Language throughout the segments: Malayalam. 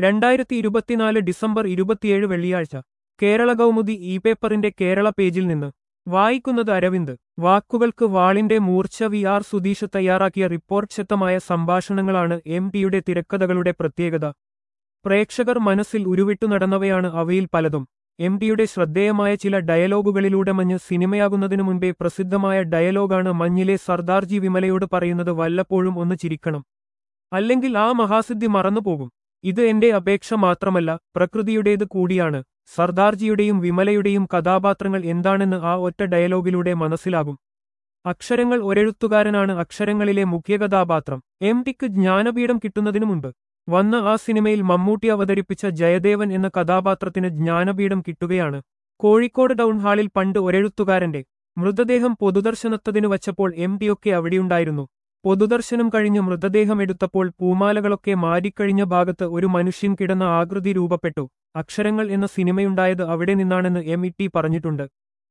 2024 ഡിസംബർ 27 വെള്ളിയാഴ്ച കേരള കൗമുദി ഇ പേപ്പറിന്റെ കേരള പേജിൽ നിന്ന് വായിക്കുന്നത് അരവിന്ദ്. വാക്കുകൾക്ക് വാളിന്റെ മൂർച്ച. വി ആർ സുധീഷ് തയ്യാറാക്കിയ റിപ്പോർട്ട്. ശക്തമായ സംഭാഷണങ്ങളാണ് ടിയുടെ തിരക്കഥകളുടെ പ്രത്യേകത. പ്രേക്ഷകർ മനസ്സിൽ ഉരുവിട്ടു നടന്നവയാണ് അവയിൽ പലതും. ടിയുടെ ശ്രദ്ധേയമായ ചില ഡയലോഗുകളിലൂടെ മഞ്ഞ് സിനിമയാകുന്നതിനു മുൻപേ പ്രസിദ്ധമായ ഡയലോഗാണ് മഞ്ഞിലെ സർദാർജി വിമലയോട് പറയുന്നത്: വല്ലപ്പോഴും ഒന്ന് ചിരിക്കണം, അല്ലെങ്കിൽ ആ മഹാസിദ്ധി മറന്നുപോകും. ഇത് എന്റെ അപേക്ഷ മാത്രമല്ല, പ്രകൃതിയുടേത് കൂടിയാണ്. സർദാർജിയുടെയും വിമലയുടെയും കഥാപാത്രങ്ങൾ എന്താണെന്ന് ആ ഒറ്റ ഡയലോഗിലൂടെ മനസ്സിലാകും. അക്ഷരങ്ങൾ. ഒരെഴുത്തുകാരനാണ് അക്ഷരങ്ങളിലെ മുഖ്യ കഥാപാത്രം. ടിക്ക് ജ്ഞാനപീഠം കിട്ടുന്നതിനു മുൻപ് വന്ന ആ സിനിമയിൽ മമ്മൂട്ടി അവതരിപ്പിച്ച ജയദേവൻ എന്ന കഥാപാത്രത്തിന് ജ്ഞാനപീഠം കിട്ടുകയാണ്. കോഴിക്കോട് ടൗൺ ഹാളിൽ പണ്ട് ഒരെഴുത്തുകാരന്റെ മൃതദേഹം പൊതുദർശനത്തതിനു വച്ചപ്പോൾ ടിയൊക്കെ അവിടെയുണ്ടായിരുന്നു. പൊതുദർശനം കഴിഞ്ഞ് മൃതദേഹം എടുത്തപ്പോൾ പൂമാലകളൊക്കെ മാരിക്കഴിഞ്ഞ ഭാഗത്ത് ഒരു മനുഷ്യൻ കിടന്ന ആകൃതി രൂപപ്പെട്ടു. അക്ഷരങ്ങൾ എന്ന സിനിമയുണ്ടായത് അവിടെ നിന്നാണെന്ന് ടി പറഞ്ഞിട്ടുണ്ട്.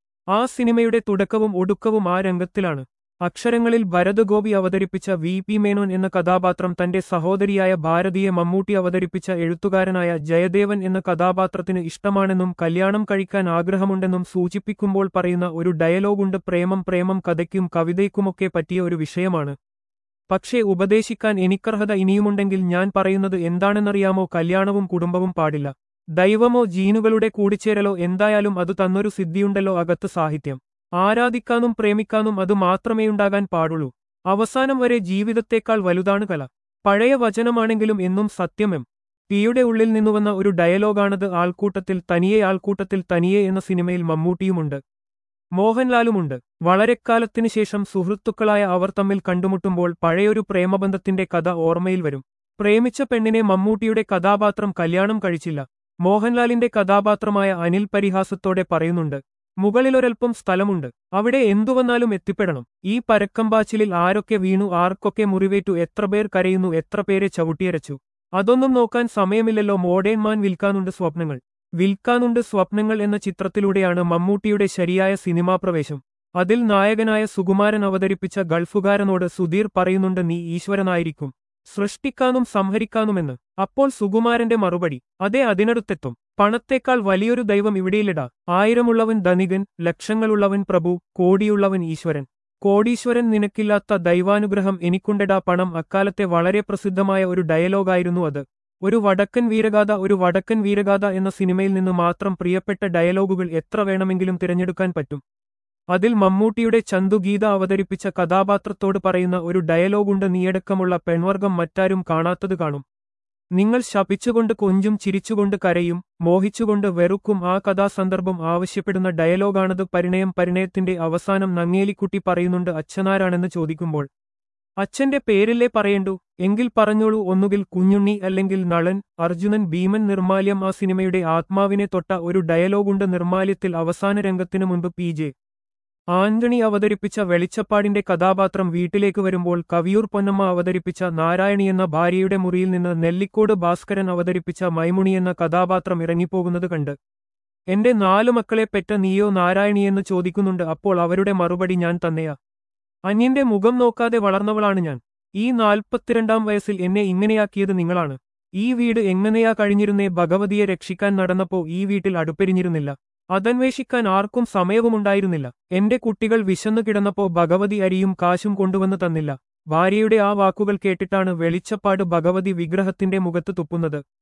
ആ സിനിമയുടെ തുടക്കവും ഒടുക്കവും ആ രംഗത്തിലാണ്. അക്ഷരങ്ങളിൽ ഭരത് ഗോപി അവതരിപ്പിച്ച വി മേനോൻ എന്ന കഥാപാത്രം തന്റെ സഹോദരിയായ ഭാരതിയെ മമ്മൂട്ടി അവതരിപ്പിച്ച എഴുത്തുകാരനായ ജയദേവൻ എന്ന കഥാപാത്രത്തിന് ഇഷ്ടമാണെന്നും കല്യാണം കഴിക്കാൻ ആഗ്രഹമുണ്ടെന്നും സൂചിപ്പിക്കുമ്പോൾ പറയുന്ന ഒരു ഡയലോഗുണ്ട്: പ്രേമം പ്രേമം കഥയ്ക്കും കവിതയ്ക്കുമൊക്കെ പറ്റിയ ഒരു വിഷയമാണ്. പക്ഷേ ഉപദേശിക്കാൻ എനിക്കർഹത ഇനിയുമുണ്ടെങ്കിൽ ഞാൻ പറയുന്നത് എന്താണെന്നറിയാമോ? കല്യാണവും കുടുംബവും പാടില്ല. ദൈവമോ ജീനുകളുടെ കൂടിച്ചേരലോ എന്തായാലും അത് തന്നൊരു സിദ്ധിയുണ്ടല്ലോ അകത്ത്. സാഹിത്യം ആരാധിക്കാനും പ്രേമിക്കാനും അത് മാത്രമേയുണ്ടാകാൻ പാടുള്ളൂ. അവസാനം വരെ ജീവിതത്തേക്കാൾ വലുതാണ് കല. പഴയ വചനമാണെങ്കിലും എന്നും സത്യം. ടിയുടെ ഉള്ളിൽ നിന്നുവന്ന ഒരു ഡയലോഗാണത്. ആൾക്കൂട്ടത്തിൽ തനിയെ എന്ന സിനിമയിൽ മമ്മൂട്ടിയുമുണ്ട്, മോഹൻലാലുമുണ്ട്. വളരെക്കാലത്തിനു ശേഷം സുഹൃത്തുക്കളായ അവർ തമ്മിൽ കണ്ടുമുട്ടുമ്പോൾ പഴയൊരു പ്രേമബന്ധത്തിന്റെ കഥ ഓർമ്മയിൽ വരും. പ്രേമിച്ച പെണ്ണിനെ മമ്മൂട്ടിയുടെ കഥാപാത്രം കല്യാണം കഴിച്ചില്ല. മോഹൻലാലിന്റെ കഥാപാത്രമായ അനിൽ പരിഹാസത്തോടെ പറയുന്നുണ്ട്: മുകളിലൊരൽപ്പം സ്ഥലമുണ്ട്, അവിടെ എന്തുവന്നാലും എത്തിപ്പെടണം. ഈ പരക്കമ്പാച്ചിലിൽ ആരൊക്കെ വീണു, ആർക്കൊക്കെ മുറിവേറ്റു, എത്ര പേർ കരയുന്നു, എത്ര പേരെ ചവിട്ടിയരച്ചു, അതൊന്നും നോക്കാൻ സമയമില്ലല്ലോ. മോഡേൺ മാൻ. വിൽക്കാനുണ്ട് സ്വപ്നങ്ങൾ എന്ന ചിത്രത്തിലൂടെയാണ് മമ്മൂട്ടിയുടെ ശരിയായ സിനിമാ പ്രവേശം. അതിൽ നായകനായ സുകുമാരൻ അവതരിപ്പിച്ച ഗൾഫുകാരനോട് സുധീർ പറയുന്നുണ്ട്: നീ ഈശ്വരനായിരിക്കും, സൃഷ്ടിക്കാനും സംഹരിക്കാനുമെന്ന്. അപ്പോൾ സുകുമാരന്റെ മറുപടി: അതെ, അതിനടുത്തെത്തും. പണത്തേക്കാൾ വലിയൊരു ദൈവം ഇവിടെയില്ലടാ. ആയിരമുള്ളവൻ ധനികൻ, ലക്ഷങ്ങളുള്ളവൻ പ്രഭു, കോടിയുള്ളവൻ ഈശ്വരൻ. കോടീശ്വരൻ നിനക്കില്ലാത്ത ദൈവാനുഗ്രഹം എനിക്കുണ്ടെടാ. പണം. അക്കാലത്തെ വളരെ പ്രസിദ്ധമായ ഒരു ഡയലോഗായിരുന്നു അത്. ഒരു വടക്കൻ വീരഗാഥ എന്ന സിനിമയിൽ നിന്ന് മാത്രം പ്രിയപ്പെട്ട ഡയലോഗുകൾ എത്ര വേണമെങ്കിലും തിരഞ്ഞെടുക്കാൻ പറ്റും. അതിൽ മമ്മൂട്ടിയുടെ ചന്തു ഗീത അവതരിപ്പിച്ച കഥാപാത്രത്തോട് പറയുന്ന ഒരു ഡയലോഗുണ്ട്: നീയടക്കമുള്ള പെൺവർഗം മറ്റാരും കാണാത്തത് കാണും. നിങ്ങൾ ശപിച്ചുകൊണ്ട് കൊഞ്ചും, ചിരിച്ചുകൊണ്ട് കരയും, മോഹിച്ചുകൊണ്ട് വെറുക്കും. ആ കഥാസന്ദർഭം ആവശ്യപ്പെടുന്ന ഡയലോഗാണത്. പരിണയത്തിന്റെ അവസാനം നങ്ങേലിക്കുട്ടി പറയുന്നുണ്ട്: അച്ഛനാരാണെന്ന് ചോദിക്കുമ്പോൾ അച്ഛന്റെ പേരില്ലേ പറയേണ്ടു, എങ്കിൽ പറഞ്ഞോളൂ, ഒന്നുകിൽ കുഞ്ഞുണ്ണി അല്ലെങ്കിൽ നളൻ, അർജുനൻ, ഭീമൻ. നിർമാല്യം. ആ സിനിമയുടെ ആത്മാവിനെ തൊട്ട ഒരു ഡയലോഗുണ്ട്. നിർമാല്യത്തിൽ അവസാന രംഗത്തിനു മുൻപ് PJ ആന്റണി അവതരിപ്പിച്ച വെളിച്ചപ്പാടിന്റെ കഥാപാത്രം വീട്ടിലേക്ക് വരുമ്പോൾ കവിയൂർ പൊന്നമ്മ അവതരിപ്പിച്ച നാരായണി എന്ന ഭാര്യയുടെ മുറിയിൽ നിന്ന് നെല്ലിക്കോട് ഭാസ്കരൻ അവതരിപ്പിച്ച മൈമുണി എന്ന കഥാപാത്രം ഇറങ്ങിപ്പോകുന്നത് കണ്ട് എന്റെ 4 മക്കളെ പെറ്റ നീയോ നാരായണിയെന്ന് ചോദിക്കുന്നുണ്ട്. അപ്പോൾ അവരുടെ മറുപടി: ഞാൻ തന്നെയാ. അന്യന്റെ മുഖം നോക്കാതെ വളർന്നവളാണ് ഞാൻ. ഈ 42-ാം വയസ്സിൽ എന്നെ ഇങ്ങനെയാക്കിയത് നിങ്ങളാണ്. ഈ വീട് എങ്ങനെയാ കഴിഞ്ഞിരുന്നേ? ഭഗവതിയെ രക്ഷിക്കാൻ നടന്നപ്പോ ഈ വീട്ടിൽ അടുപ്പെരിഞ്ഞിരുന്നില്ല. അതന്വേഷിക്കാൻ ആർക്കും സമയവുമുണ്ടായിരുന്നില്ല. എന്റെ കുട്ടികൾ വിശന്നു കിടന്നപ്പോ ഭഗവതി അരിയും കാശും കൊണ്ടുവന്ന് തന്നില്ല. ഭാര്യയുടെ ആ വാക്കുകൾ കേട്ടിട്ടാണ് വെളിച്ചപ്പാട് ഭഗവതി വിഗ്രഹത്തിന്റെ മുഖത്ത് തുപ്പുന്നത്.